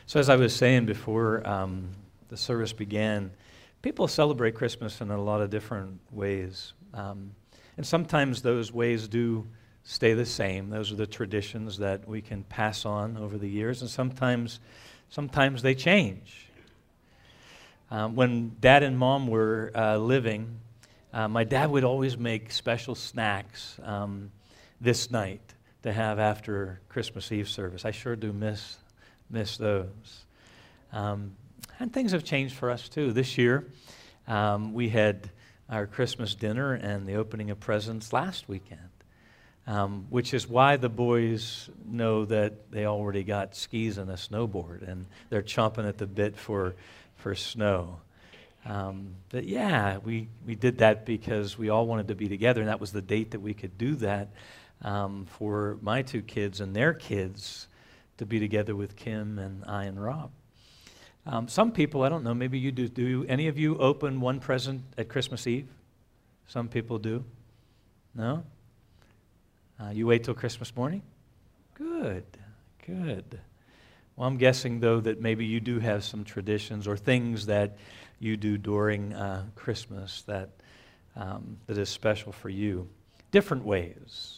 So as I was saying before the service began, people celebrate Christmas in a lot of different ways. And sometimes those ways do stay the same. Those are the traditions that we can pass on over the years. And sometimes they change. When Dad and Mom were living, my dad would always make special snacks this night to have after Christmas Eve service. I sure do miss those. And things have changed for us too. This year, we had our Christmas dinner and the opening of presents last weekend, which is why the boys know that they already got skis and a snowboard, and they're chomping at the bit for snow. But yeah, we did that because we all wanted to be together, and that was the date that we could do that for my two kids and their kids to be together with Kim and I and Rob. Some people, I don't know, maybe you do. Do any of you open one present at Christmas Eve? Some people do. No? You wait till Christmas morning? Good. Well, I'm guessing, though, that maybe you do have some traditions or things that you do during Christmas that is special for you. Different ways.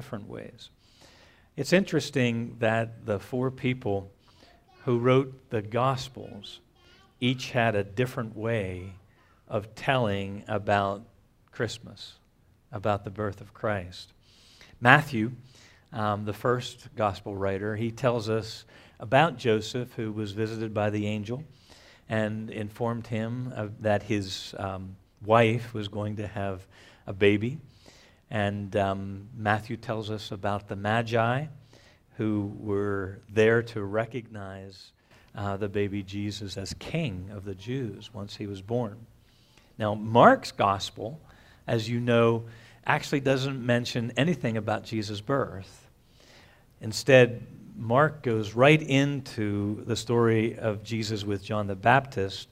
It's interesting that the four people who wrote the Gospels each had a different way of telling about Christmas, about the birth of Christ. Matthew, the first Gospel writer, he tells us about Joseph, who was visited by the angel and informed him that his wife was going to have a baby. And Matthew tells us about the Magi, who were there to recognize the baby Jesus as King of the Jews once he was born. Now, Mark's Gospel, as you know, actually doesn't mention anything about Jesus' birth. Instead, Mark goes right into the story of Jesus with John the Baptist,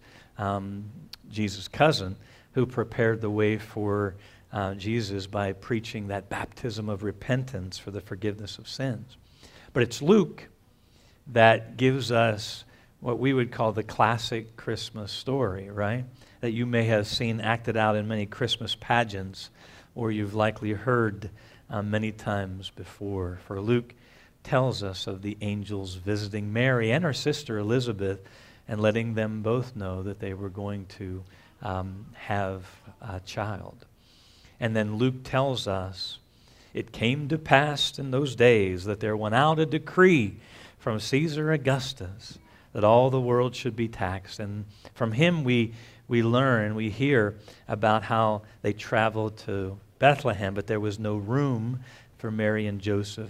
Jesus' cousin, who prepared the way for Jesus by preaching that baptism of repentance for the forgiveness of sins. But it's Luke that gives us what we would call the classic Christmas story, right? That you may have seen acted out in many Christmas pageants, or you've likely heard many times before. For Luke tells us of the angels visiting Mary and her sister Elizabeth and letting them both know that they were going to have a child. And then Luke tells us, it came to pass in those days that there went out a decree from Caesar Augustus that all the world should be taxed. And from him we learn, we hear about how they traveled to Bethlehem, but there was no room for Mary and Joseph.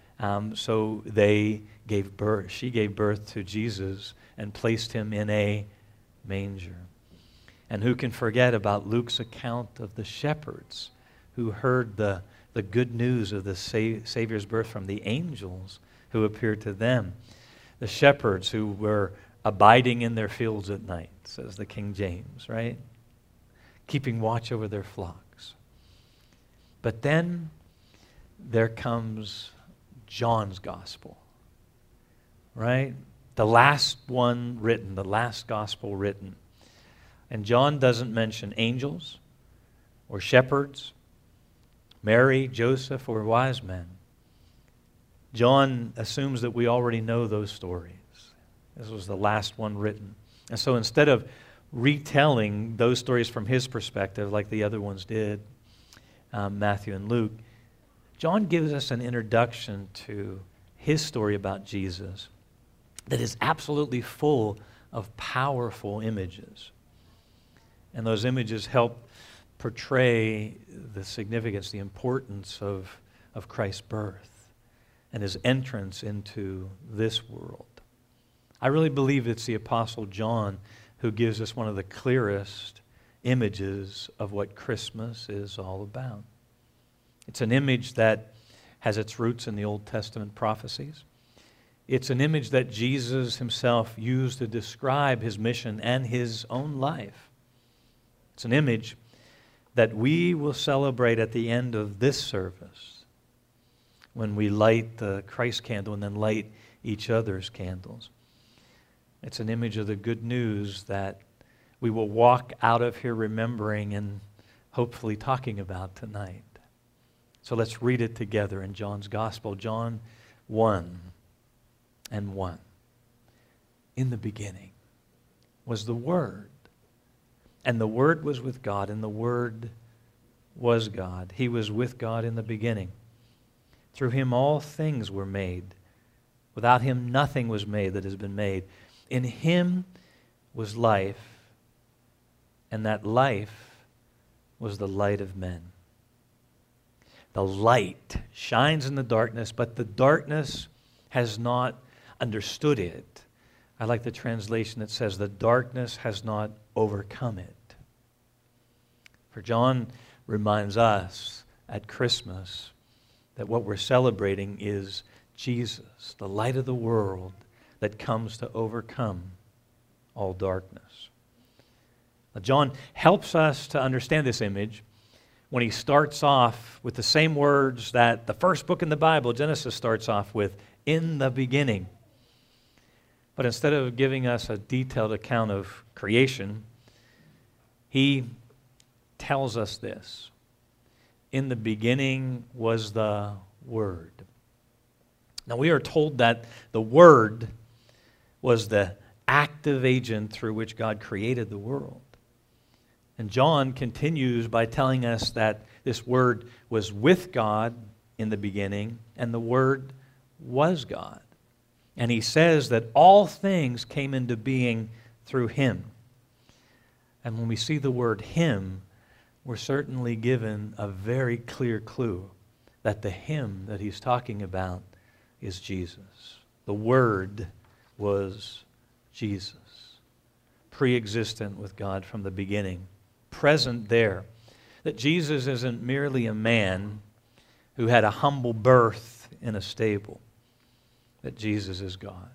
So she gave birth to Jesus and placed him in a manger. And who can forget about Luke's account of the shepherds who heard the good news of the Savior's birth from the angels who appeared to them. The shepherds who were abiding in their fields at night, says the King James, right? Keeping watch over their flocks. But then there comes John's Gospel, right? The last one written, the last Gospel written. And John doesn't mention angels or shepherds, Mary, Joseph, or wise men. John assumes that we already know those stories. This was the last one written. And so instead of retelling those stories from his perspective like the other ones did, Matthew and Luke, John gives us an introduction to his story about Jesus that is absolutely full of powerful images. And those images help portray the significance, the importance of Christ's birth and his entrance into this world. I really believe it's the Apostle John who gives us one of the clearest images of what Christmas is all about. It's an image that has its roots in the Old Testament prophecies. It's an image that Jesus himself used to describe his mission and his own life. It's an image that we will celebrate at the end of this service when we light the Christ candle and then light each other's candles. It's an image of the good news that we will walk out of here remembering and hopefully talking about tonight. So let's read it together in John's Gospel, John 1:1. In the beginning was the Word, and the Word was with God, and the Word was God. He was with God in the beginning. Through Him all things were made. Without Him nothing was made that has been made. In Him was life, and that life was the light of men. The light shines in the darkness, but the darkness has not understood it. I like the translation that says, the darkness has not overcome it. For John reminds us at Christmas that what we're celebrating is Jesus, the light of the world that comes to overcome all darkness. Now, John helps us to understand this image when he starts off with the same words that the first book in the Bible, Genesis, starts off with, in the beginning. But instead of giving us a detailed account of creation, he tells us this. In the beginning was the Word. Now we are told that the Word was the active agent through which God created the world. And John continues by telling us that this Word was with God in the beginning, and the Word was God. And he says that all things came into being through Him. And when we see the word Him, we're certainly given a very clear clue that the Him that he's talking about is Jesus. The Word was Jesus, pre-existent with God from the beginning, present there. That Jesus isn't merely a man who had a humble birth in a stable, that Jesus is God.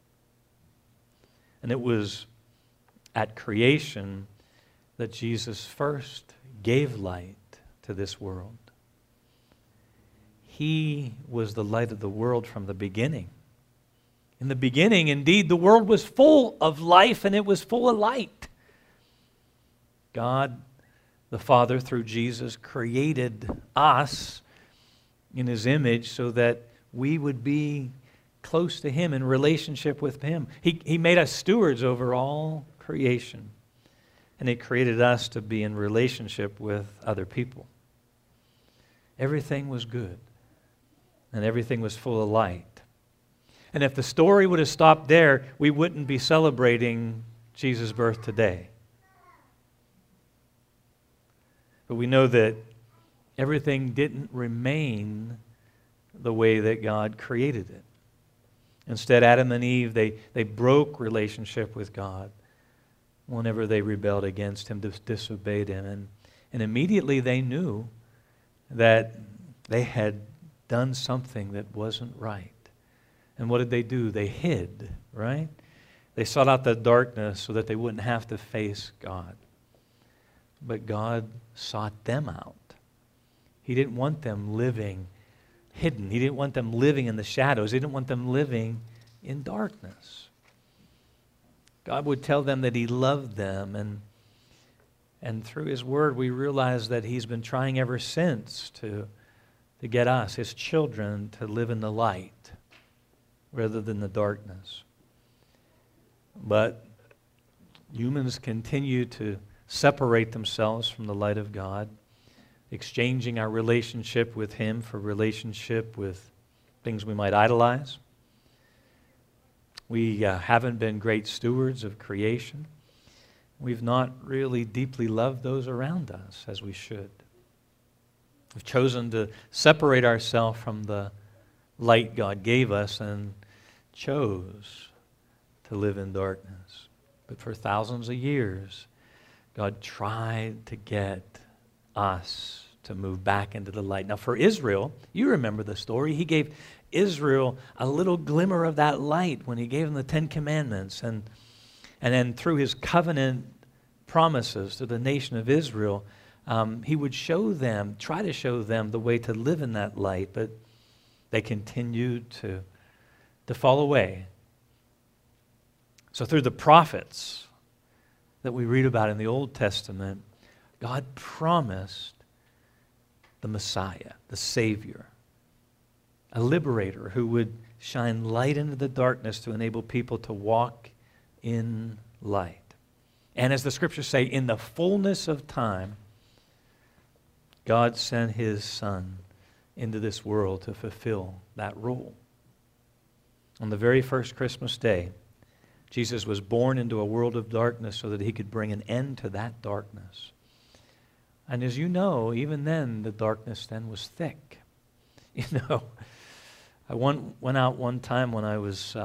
And it was at creation that Jesus first gave light to this world. He was the light of the world from the beginning. In the beginning, indeed, the world was full of life and it was full of light. God, the Father, through Jesus, created us in His image so that we would be close to Him, in relationship with Him. He made us stewards over all creation. And He created us to be in relationship with other people. Everything was good. And everything was full of light. And if the story would have stopped there, we wouldn't be celebrating Jesus' birth today. But we know that everything didn't remain the way that God created it. Instead, Adam and Eve, they broke relationship with God whenever they rebelled against Him, disobeyed Him. And immediately they knew that they had done something that wasn't right. And what did they do? They hid, right? They sought out the darkness so that they wouldn't have to face God. But God sought them out. He didn't want them living hidden. He didn't want them living in the shadows. He didn't want them living in darkness. God would tell them that He loved them, and through His Word we realize that He's been trying ever since to get us, His children, to live in the light rather than the darkness. But humans continue to separate themselves from the light of God, exchanging our relationship with Him for relationship with things we might idolize. We haven't been great stewards of creation. We've not really deeply loved those around us as we should. We've chosen to separate ourselves from the light God gave us and chose to live in darkness. But for thousands of years, God tried to get us to move back into the light. Now for Israel, you remember the story. He gave Israel a little glimmer of that light when He gave them the Ten Commandments. And then through His covenant promises to the nation of Israel, He would try to show them the way to live in that light. But they continued to fall away. So through the prophets that we read about in the Old Testament, God promised the Messiah, the Savior, a liberator who would shine light into the darkness to enable people to walk in light. And as the scriptures say, in the fullness of time, God sent his Son into this world to fulfill that role. On the very first Christmas day, Jesus was born into a world of darkness so that he could bring an end to that darkness. And as you know, even then, the darkness then was thick. You know, I went out one time when I was,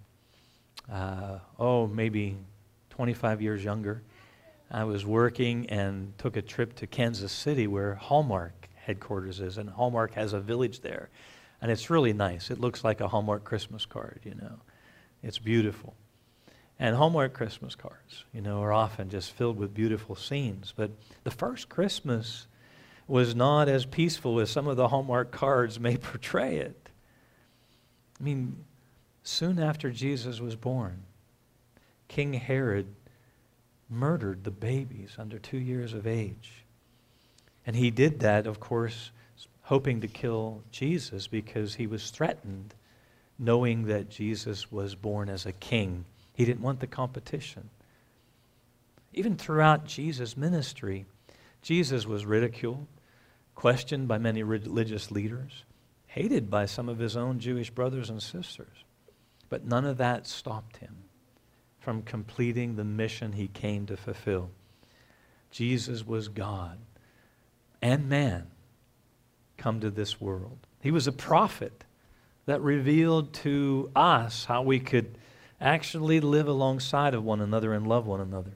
maybe 25 years younger. I was working and took a trip to Kansas City where Hallmark headquarters is, and Hallmark has a village there. And it's really nice. It looks like a Hallmark Christmas card, you know. It's beautiful. And Hallmark Christmas cards, you know, are often just filled with beautiful scenes. But the first Christmas was not as peaceful as some of the Hallmark cards may portray it. I mean, soon after Jesus was born, King Herod murdered the babies under 2 years of age. And he did that, of course, hoping to kill Jesus because he was threatened, knowing that Jesus was born as a king. He didn't want the competition. Even throughout Jesus' ministry, Jesus was ridiculed, questioned by many religious leaders, hated by some of his own Jewish brothers and sisters. But none of that stopped him from completing the mission he came to fulfill. Jesus was God and man come to this world. He was a prophet that revealed to us how we could actually live alongside of one another and love one another.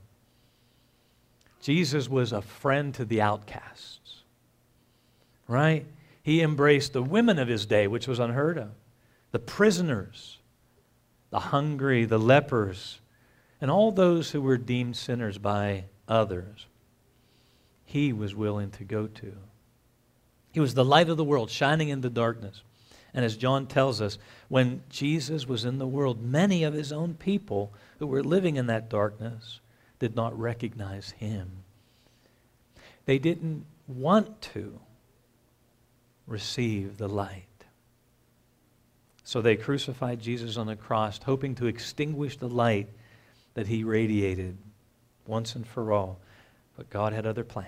Jesus was a friend to the outcasts, right? He embraced the women of his day, which was unheard of, the prisoners, the hungry, the lepers, and all those who were deemed sinners by others. He was willing to go to. He was the light of the world, shining in the darkness. And as John tells us, when Jesus was in the world, many of his own people who were living in that darkness did not recognize him. They didn't want to receive the light. So they crucified Jesus on the cross, hoping to extinguish the light that he radiated once and for all. But God had other plans.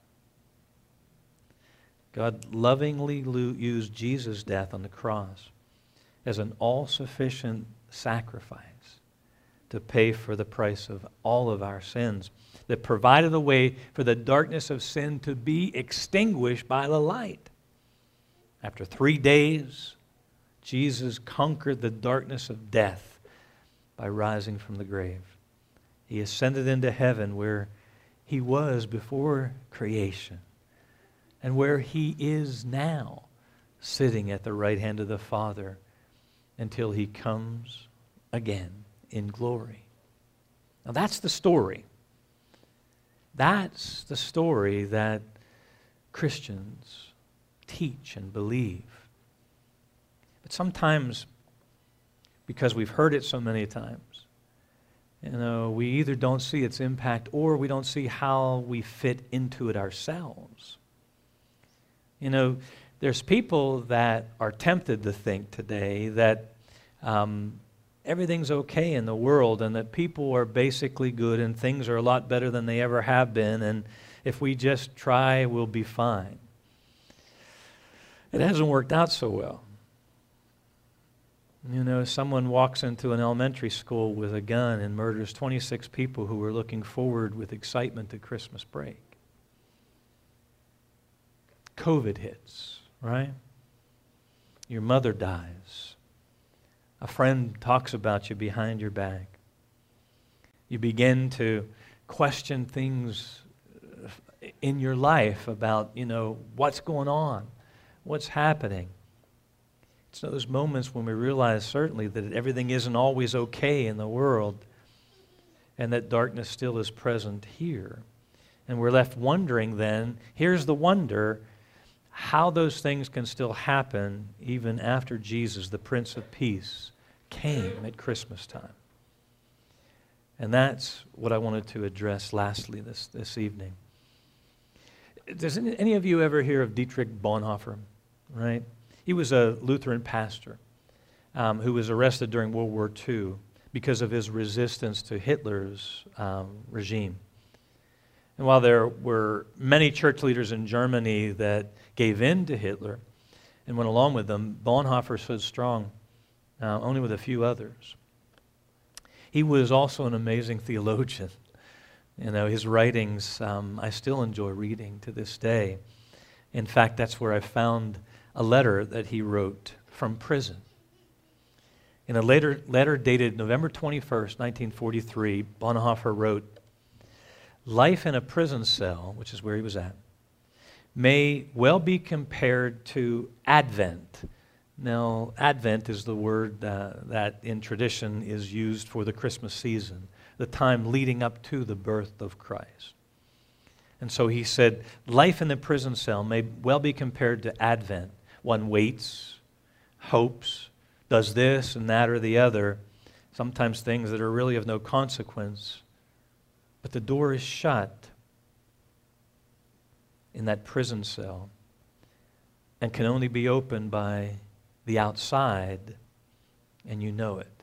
God lovingly used Jesus' death on the cross as an all-sufficient sacrifice to pay for the price of all of our sins, that provided a way for the darkness of sin to be extinguished by the light. After 3 days, Jesus conquered the darkness of death by rising from the grave. He ascended into heaven where he was before creation, and where he is now, sitting at the right hand of the Father until he comes again in glory. Now that's the story. That's the story that Christians teach and believe. But sometimes, because we've heard it so many times, you know, we either don't see its impact or we don't see how we fit into it ourselves. You know, there's people that are tempted to think today that everything's okay in the world and that people are basically good and things are a lot better than they ever have been, and if we just try, we'll be fine. It hasn't worked out so well. You know, someone walks into an elementary school with a gun and murders 26 people who were looking forward with excitement to Christmas break. COVID hits, right? Your mother dies. A friend talks about you behind your back. You begin to question things in your life about, you know, what's going on, what's happening. It's those moments when we realize certainly that everything isn't always okay in the world and that darkness still is present here. And we're left wondering then, here's the wonder, how those things can still happen even after Jesus, the Prince of Peace, came at Christmas time. And that's what I wanted to address lastly this evening. Does any of you ever hear of Dietrich Bonhoeffer? Right? He was a Lutheran pastor who was arrested during World War II because of his resistance to Hitler's regime. And while there were many church leaders in Germany that gave in to Hitler and went along with them, Bonhoeffer stood strong, only with a few others. He was also an amazing theologian. You know, his writings I still enjoy reading to this day. In fact, that's where I found a letter that he wrote from prison. In a letter dated November 21st, 1943, Bonhoeffer wrote, "Life in a prison cell," which is where he was at, "may well be compared to Advent." Now, Advent is the word that in tradition is used for the Christmas season, the time leading up to the birth of Christ. And so he said, life in the prison cell may well be compared to Advent. One waits, hopes, does this and that or the other, sometimes things that are really of no consequence, but the door is shut in that prison cell and can only be opened by the outside, and you know it.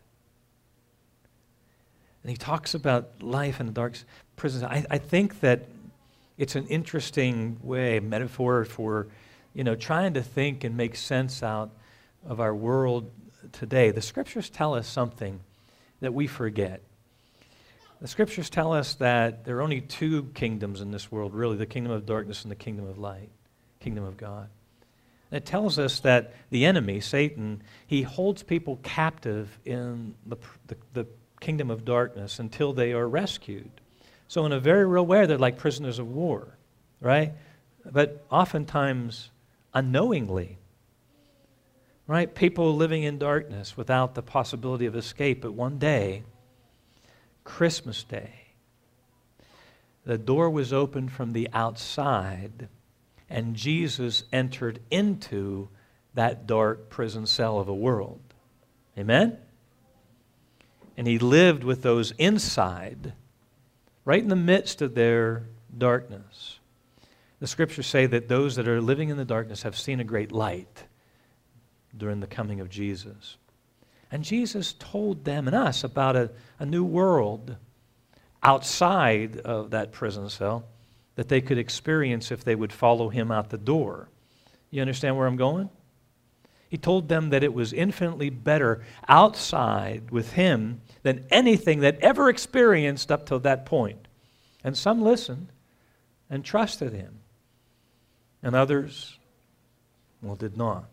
And he talks about life in the dark prison. I think that it's an interesting way, metaphor for, trying to think and make sense out of our world today. The Scriptures tell us something that we forget. The Scriptures tell us that there are only two kingdoms in this world, really, the kingdom of darkness and the kingdom of light, kingdom of God. And it tells us that the enemy, Satan, he holds people captive in the kingdom of darkness until they are rescued. So in a very real way, they're like prisoners of war, right? But oftentimes unknowingly, right? People living in darkness without the possibility of escape. But one day, Christmas Day, the door was opened from the outside, and Jesus entered into that dark prison cell of a world. Amen? And he lived with those inside, right in the midst of their darkness. The Scriptures say that those that are living in the darkness have seen a great light during the coming of Jesus. And Jesus told them and us about a new world outside of that prison cell that they could experience if they would follow him out the door. You understand where I'm going? He told them that it was infinitely better outside with him than anything that ever experienced up till that point. And some listened and trusted him. And others, did not.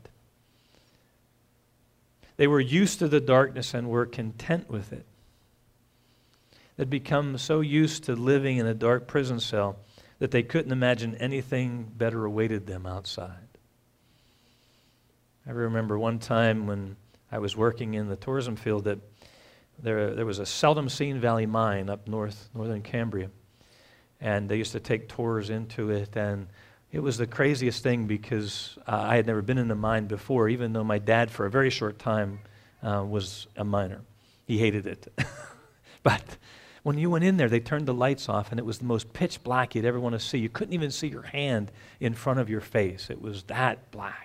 They were used to the darkness and were content with it. They'd become so used to living in a dark prison cell that they couldn't imagine anything better awaited them outside. I remember one time when I was working in the tourism field that there was a seldom-seen valley mine up northern Cambria. And they used to take tours into it, and it was the craziest thing because I had never been in a mine before, even though my dad, for a very short time, was a miner. He hated it. But when you went in there, they turned the lights off, and it was the most pitch black you'd ever want to see. You couldn't even see your hand in front of your face. It was that black.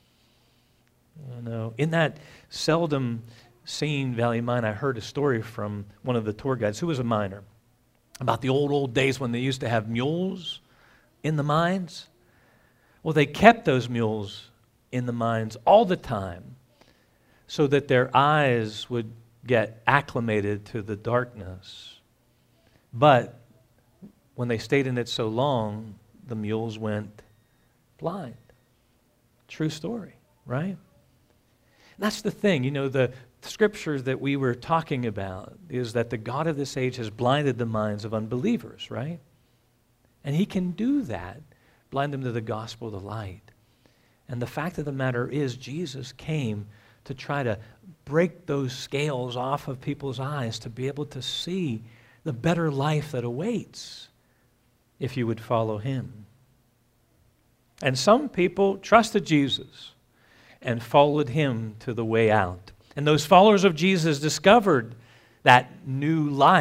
In that seldom-seen valley mine, I heard a story from one of the tour guides who was a miner about the old days when they used to have mules in the mines. Well, they kept those mules in the mines all the time so that their eyes would get acclimated to the darkness. But when they stayed in it so long, the mules went blind. True story, right? And that's the thing, the scriptures that we were talking about is that the God of this age has blinded the minds of unbelievers, right? And he can do that, blind them to the gospel of the light. And the fact of the matter is, Jesus came to try to break those scales off of people's eyes to be able to see the better life that awaits if you would follow him. And some people trusted Jesus and followed him to the way out. And those followers of Jesus discovered that new life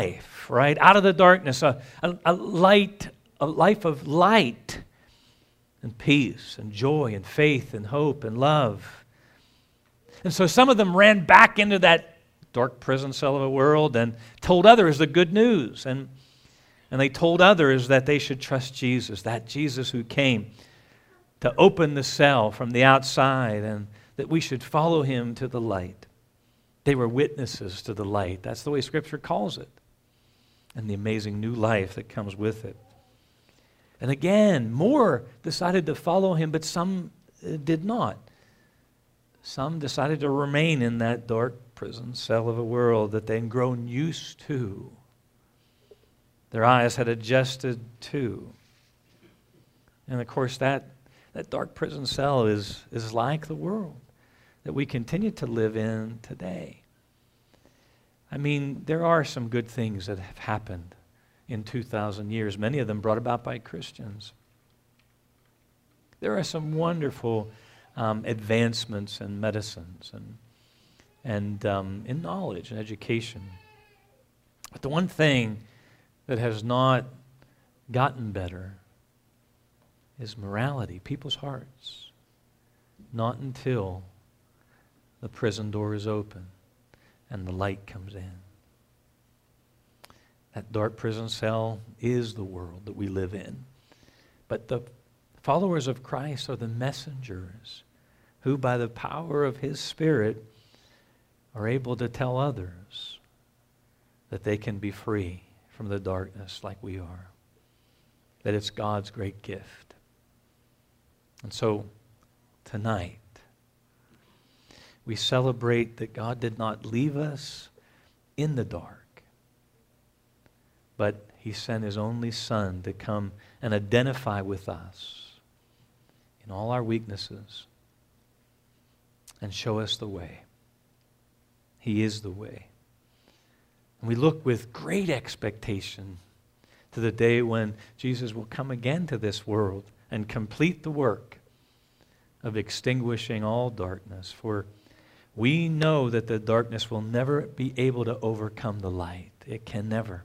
life, right? Out of the darkness, a life of light and peace and joy and faith and hope and love. And so some of them ran back into that dark prison cell of a world and told others the good news. And they told others that they should trust Jesus, that Jesus who came to open the cell from the outside, and that we should follow him to the light. They were witnesses to the light. That's the way Scripture calls it. And the amazing new life that comes with it. And again, more decided to follow him, but some did not. Some decided to remain in that dark prison cell of a world that they'd grown used to. Their eyes had adjusted to. And of course, that dark prison cell is like the world that we continue to live in today. I mean, there are some good things that have happened in 2,000 years, many of them brought about by Christians. There are some wonderful advancements in medicines and in knowledge and education. But the one thing that has not gotten better is morality, people's hearts. Not until the prison door is open and the light comes in. That dark prison cell is the world that we live in. But the followers of Christ are the messengers who, by the power of his Spirit, are able to tell others that they can be free from the darkness like we are. That it's God's great gift. And so, tonight, we celebrate that God did not leave us in the dark, but he sent his only Son to come and identify with us in all our weaknesses and show us the way. He is the way. And we look with great expectation to the day when Jesus will come again to this world and complete the work of extinguishing all darkness. For we know that the darkness will never be able to overcome the light. It can never.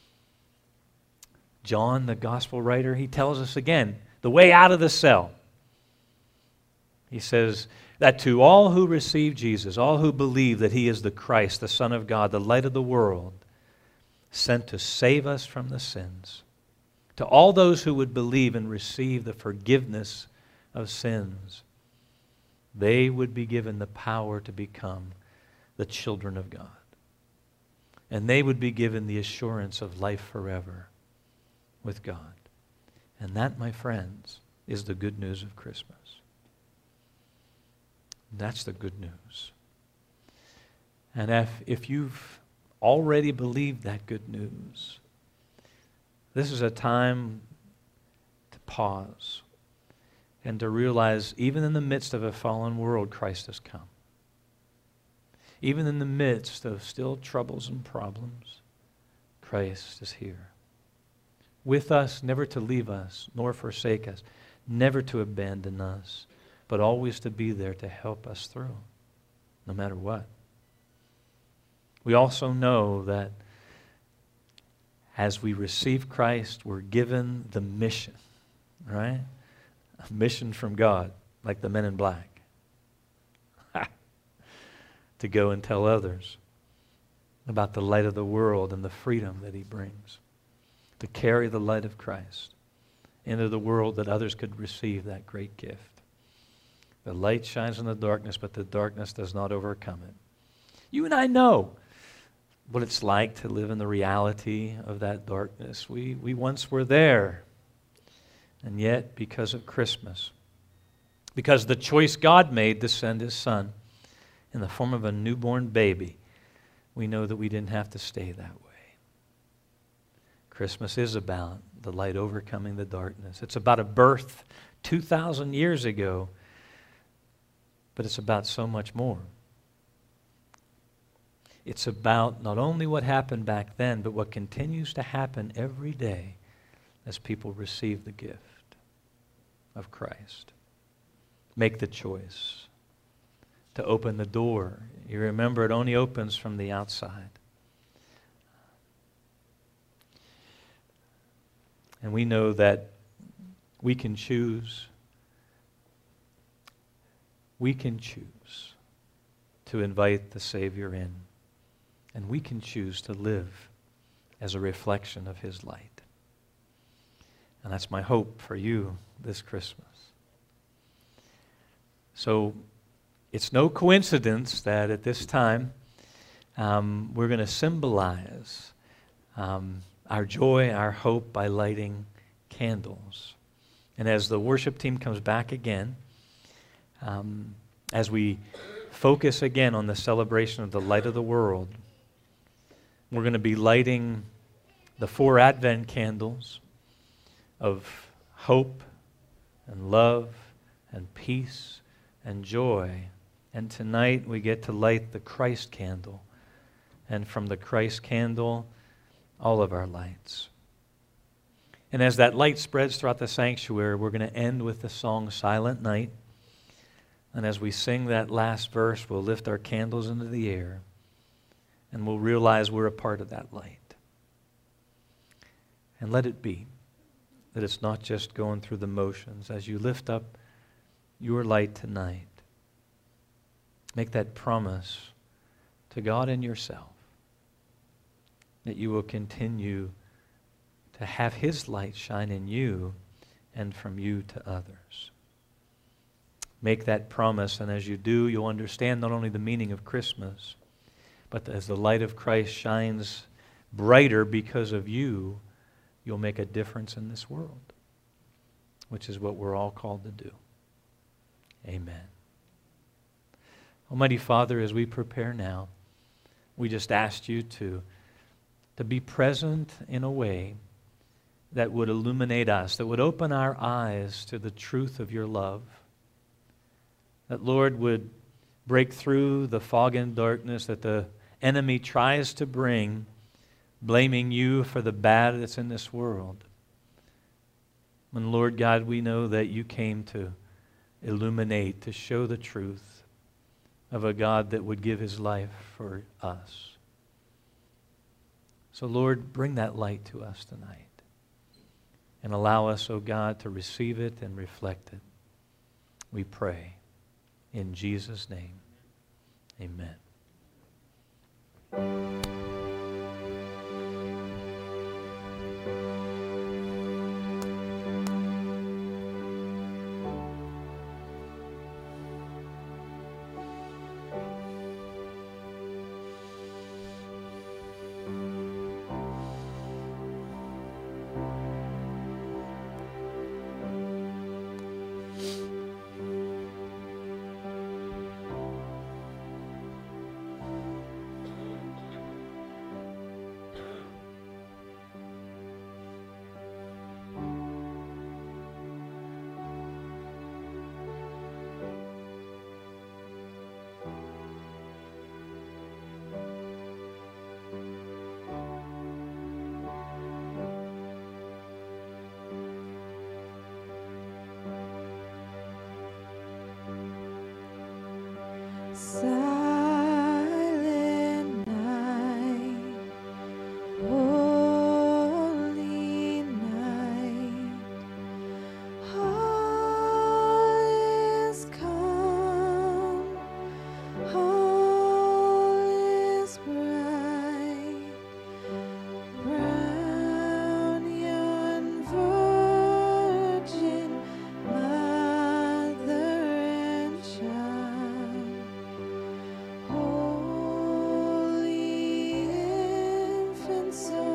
John, the gospel writer, he tells us again, the way out of the cell. He says that to all who receive Jesus, all who believe that he is the Christ, the Son of God, the light of the world, sent to save us from the sins, to all those who would believe and receive the forgiveness of sins, they would be given the power to become the children of God. And they would be given the assurance of life forever with God. And that, my friends, is the good news of Christmas. That's the good news. And if you've already believed that good news, this is a time to pause and to realize even in the midst of a fallen world, Christ has come. Even in the midst of still troubles and problems, Christ is here. With us, never to leave us, nor forsake us, never to abandon us, but always to be there to help us through, no matter what. We also know that as we receive Christ, we're given the mission, right? A mission from God, like the men in black. To go and tell others about the light of the world and the freedom that he brings. To carry the light of Christ into the world that others could receive that great gift. The light shines in the darkness, but the darkness does not overcome it. You and I know what it's like to live in the reality of that darkness. We once were there. And yet, because of Christmas, because the choice God made to send his Son in the form of a newborn baby, we know that we didn't have to stay that way. Christmas is about the light overcoming the darkness. It's about a birth 2,000 years ago, but it's about so much more. It's about not only what happened back then, but what continues to happen every day as people receive the gift of Christ. Make the choice to open the door. You remember, it only opens from the outside. And we know that we can choose. We can choose to invite the Savior in. And we can choose to live as a reflection of His light. And that's my hope for you this Christmas. So it's no coincidence that at this time we're going to symbolize our joy, our hope by lighting candles. And as the worship team comes back again, as we focus again on the celebration of the light of the world, we're going to be lighting the 4 Advent candles of hope and love and peace and joy. And tonight we get to light the Christ candle. And from the Christ candle, all of our lights. And as that light spreads throughout the sanctuary, we're going to end with the song Silent Night. And as we sing that last verse, we'll lift our candles into the air and we'll realize we're a part of that light. And let it be that it's not just going through the motions. As you lift up your light tonight, make that promise to God and yourself that you will continue to have His light shine in you and from you to others. Make that promise, and as you do, you'll understand not only the meaning of Christmas, but as the light of Christ shines brighter because of you, you'll make a difference in this world, which is what we're all called to do. Amen. Almighty Father, as we prepare now, we just asked you to be present in a way that would illuminate us, that would open our eyes to the truth of your love, that, Lord, would break through the fog and darkness that the enemy tries to bring, blaming you for the bad that's in this world. When, Lord God, we know that you came to illuminate, to show the truth of a God that would give His life for us. So, Lord, bring that light to us tonight and allow us, oh God, to receive it and reflect it. We pray in Jesus' name. Amen. Silent night, holy night, all is calm, all is bright, round yon virgin mother and child. Holy infant, so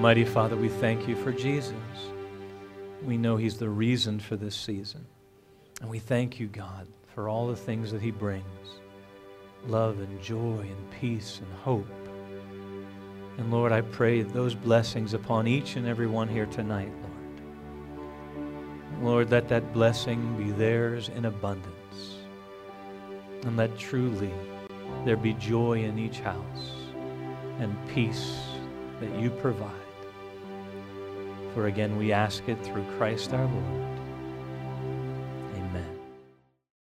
Almighty Father, we thank you for Jesus. We know he's the reason for this season. And we thank you, God, for all the things that he brings. Love and joy and peace and hope. And Lord, I pray those blessings upon each and every one here tonight, Lord. Lord, let that blessing be theirs in abundance. And let truly there be joy in each house and peace that you provide. For again, we ask it through Christ our Lord.